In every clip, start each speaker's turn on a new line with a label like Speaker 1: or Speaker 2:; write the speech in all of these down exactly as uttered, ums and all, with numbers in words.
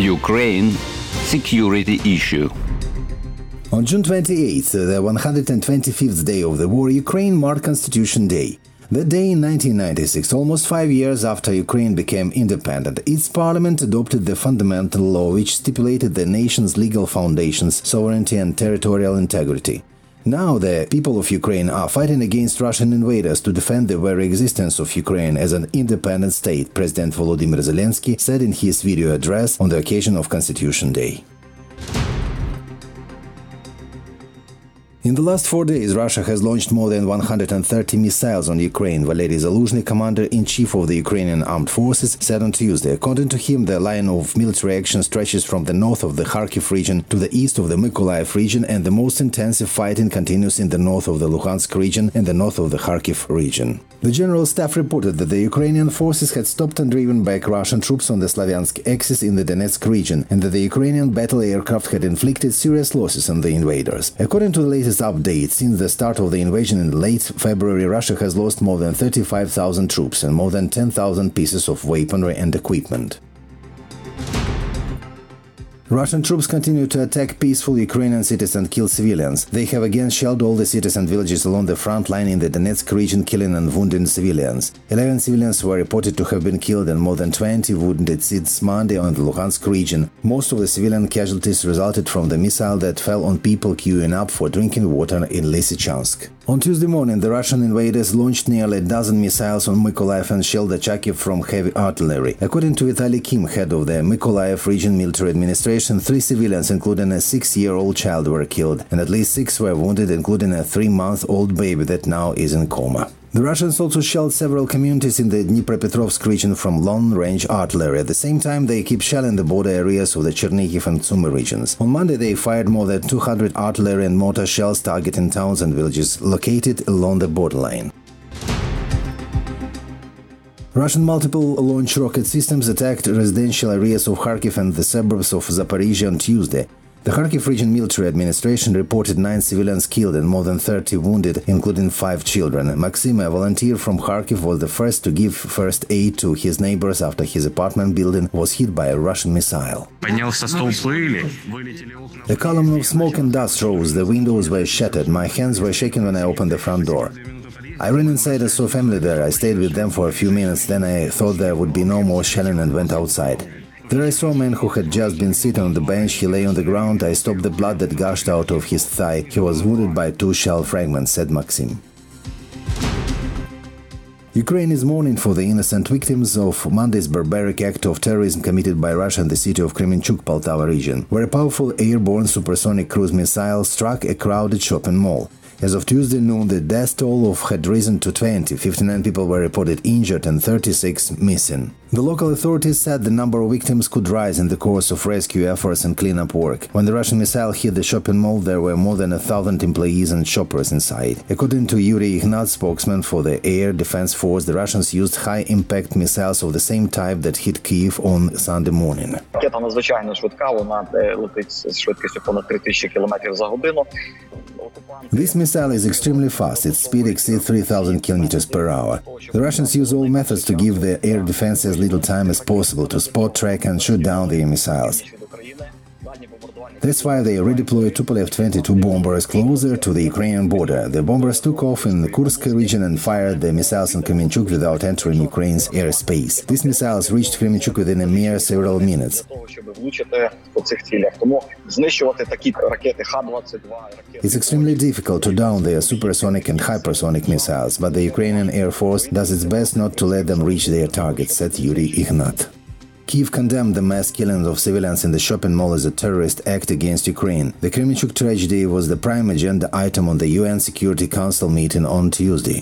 Speaker 1: Ukraine security issue.
Speaker 2: On June twenty-eighth, the one hundred twenty-fifth day of the war, Ukraine marked Constitution Day. That day in nineteen ninety-six, almost five years after Ukraine became independent, its parliament adopted the fundamental law which stipulated the nation's legal foundations, sovereignty and territorial integrity. Now the people of Ukraine are fighting against Russian invaders to defend the very existence of Ukraine as an independent state, President Volodymyr Zelensky said in his video address on the occasion of Constitution Day. In the last four days, Russia has launched more than one hundred thirty missiles on Ukraine, Valery Zaluzhny, commander-in-chief of the Ukrainian armed forces, said on Tuesday. According to him, the line of military action stretches from the north of the Kharkiv region to the east of the Mykolaiv region, and the most intensive fighting continues in the north of the Luhansk region and the north of the Kharkiv region. The General Staff reported that the Ukrainian forces had stopped and driven back Russian troops on the Slavyansk axis in the Donetsk region, and that the Ukrainian battle aircraft had inflicted serious losses on the invaders. According to the latest update, since the start of the invasion in late February, Russia has lost more than thirty-five thousand troops and more than ten thousand pieces of weaponry and equipment. Russian troops continue to attack peaceful Ukrainian cities and kill civilians. They have again shelled all the cities and villages along the front line in the Donetsk region, killing and wounding civilians. Eleven civilians were reported to have been killed and more than twenty wounded since Monday on the Luhansk region. Most of the civilian casualties resulted from the missile that fell on people queuing up for drinking water in Lysychansk. On Tuesday morning, the Russian invaders launched nearly a dozen missiles on Mykolaiv and shelled Charkiv from heavy artillery. According to Vitaly Kim, head of the Mykolaiv region military administration, three civilians, including a six-year-old child, were killed, and at least six were wounded, including a three-month-old baby that now is in coma. The Russians also shelled several communities in the Dnipropetrovsk region from long-range artillery. At the same time, they keep shelling the border areas of the Chernihiv and Sumy regions. On Monday, they fired more than two hundred artillery and mortar shells targeting towns and villages located along the borderline. Russian multiple launch rocket systems attacked residential areas of Kharkiv and the suburbs of Zaporizhia on Tuesday. The Kharkiv region military administration reported nine civilians killed and more than thirty wounded, including five children. Maxim, a volunteer from Kharkiv, was the first to give first aid to his neighbors after his apartment building was hit by a Russian missile. A column of smoke and dust rose, the windows were shattered, my hands were shaking when I opened the front door. I ran inside and saw family there. I stayed with them for a few minutes, then I thought there would be no more shelling and went outside. There I saw a man who had just been sitting on the bench. He lay on the ground. I stopped the blood that gushed out of his thigh. He was wounded by two shell fragments, said Maxim. Ukraine is mourning for the innocent victims of Monday's barbaric act of terrorism committed by Russia in the city of Kremenchuk, Poltava region, where a powerful airborne supersonic cruise missile struck a crowded shopping mall. As of Tuesday noon, the death toll of had risen to twenty, fifty-nine people were reported injured and thirty-six missing. The local authorities said the number of victims could rise in the course of rescue efforts and cleanup work. When the Russian missile hit the shopping mall, there were more than a thousand employees and shoppers inside. According to Yuri Ignat, spokesman for the Air Defense Force, the Russians used high-impact missiles of the same type that hit Kyiv on Sunday morning.
Speaker 3: Ракета надзвичайно швидка, вона летить з швидкістю понад три тисячі кілометрів за годину.
Speaker 2: This missile is extremely fast. Its speed exceeds three thousand kilometers per hour. The Russians use all methods to give the air defense as little time as possible to spot, track and shoot down their missiles. That's why they redeployed Tupolev twenty-two bombers closer to the Ukrainian border. The bombers took off in the Kursk region and fired the missiles in Kremenchuk without entering Ukraine's airspace. These missiles reached Kremenchuk within a mere several minutes. It's extremely difficult to down their supersonic and hypersonic missiles, but the Ukrainian Air Force does its best not to let them reach their targets, said Yuri Ignat. Kyiv condemned the mass killing of civilians in the shopping mall as a terrorist act against Ukraine. The Kremenchuk tragedy was the prime agenda item on the U N Security Council meeting on Tuesday.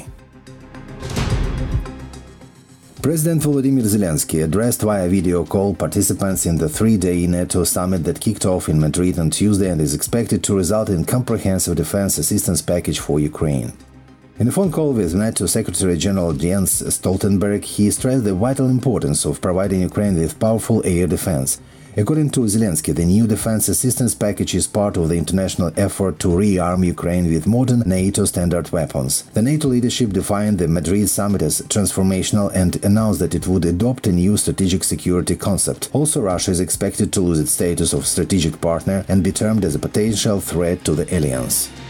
Speaker 2: President Volodymyr Zelensky addressed via video call participants in the three-day NATO summit that kicked off in Madrid on Tuesday and is expected to result in comprehensive defense assistance package for Ukraine. In a phone call with NATO Secretary-General Jens Stoltenberg, he stressed the vital importance of providing Ukraine with powerful air defense. According to Zelensky, the new defense assistance package is part of the international effort to rearm Ukraine with modern NATO standard weapons. The NATO leadership defined the Madrid summit as transformational and announced that it would adopt a new strategic security concept. Also, Russia is expected to lose its status of strategic partner and be termed as a potential threat to the alliance.